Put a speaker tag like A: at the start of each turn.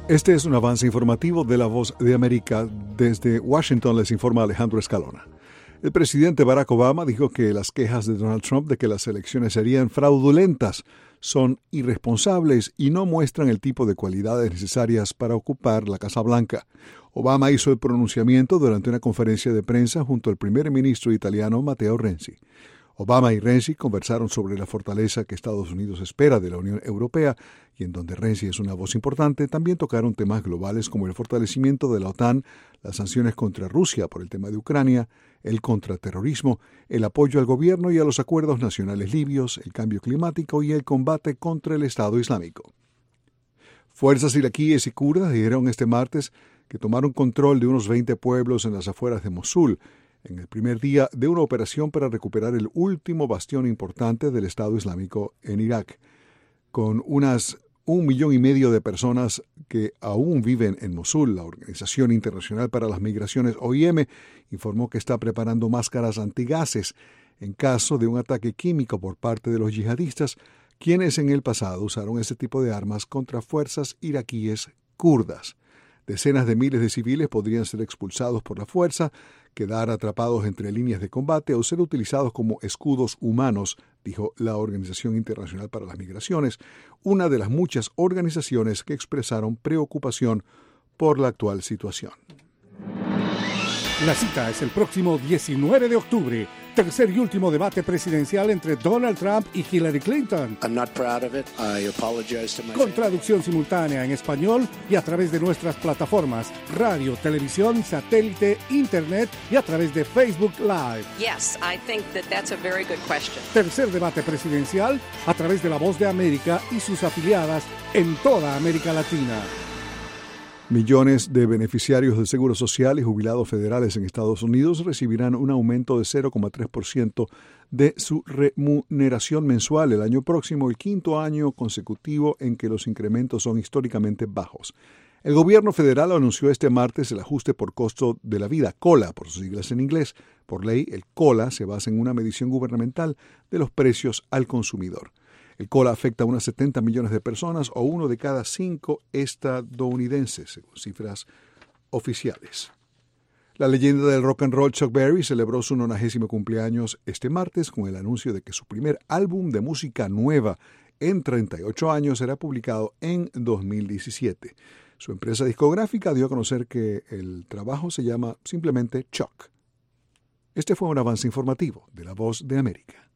A: Este es un avance informativo de La Voz de América. Desde Washington les informa Alejandro Escalona. El presidente Barack Obama dijo que las quejas de Donald Trump de que las elecciones serían fraudulentas son irresponsables y no muestran el tipo de cualidades necesarias para ocupar la Casa Blanca. Obama hizo el pronunciamiento durante una conferencia de prensa junto al primer ministro italiano Matteo Renzi. Obama y Renzi conversaron sobre la fortaleza que Estados Unidos espera de la Unión Europea y en donde Renzi es una voz importante, también tocaron temas globales como el fortalecimiento de la OTAN, las sanciones contra Rusia por el tema de Ucrania, el contraterrorismo, el apoyo al gobierno y a los acuerdos nacionales libios, el cambio climático y el combate contra el Estado Islámico. Fuerzas iraquíes y kurdas dijeron este martes que tomaron control de unos 20 pueblos en las afueras de Mosul, en el primer día de una operación para recuperar el último bastión importante del Estado Islámico en Irak. Con unas 1,5 millones de personas que aún viven en Mosul, la Organización Internacional para las Migraciones, OIM, informó que está preparando máscaras antigases en caso de un ataque químico por parte de los yihadistas, quienes en el pasado usaron ese tipo de armas contra fuerzas iraquíes kurdas. Decenas de miles de civiles podrían ser expulsados por la fuerza, quedar atrapados entre líneas de combate o ser utilizados como escudos humanos, dijo la Organización Internacional para las Migraciones, una de las muchas organizaciones que expresaron preocupación por la actual situación.
B: La cita es el próximo 19 de octubre, tercer y último debate presidencial entre Donald Trump y Hillary Clinton. Con traducción simultánea en español y a través de nuestras plataformas radio, televisión, satélite, internet y a través de Facebook Live.
C: Yes, I think that's a very good question.
B: Tercer debate presidencial a través de La Voz de América y sus afiliadas en toda América Latina.
A: Millones de beneficiarios del Seguro Social y jubilados federales en Estados Unidos recibirán un aumento de 0,3% de su remuneración mensual el año próximo, el quinto año consecutivo en que los incrementos son históricamente bajos. El gobierno federal anunció este martes el ajuste por costo de la vida, COLA, por sus siglas en inglés. Por ley, el COLA se basa en una medición gubernamental de los precios al consumidor. El COLA afecta a unas 70 millones de personas o 1 de cada 5 estadounidenses, según cifras oficiales. La leyenda del rock and roll Chuck Berry celebró su 90º cumpleaños este martes con el anuncio de que su primer álbum de música nueva en 38 años será publicado en 2017. Su empresa discográfica dio a conocer que el trabajo se llama simplemente Chuck. Este fue un avance informativo de La Voz de América.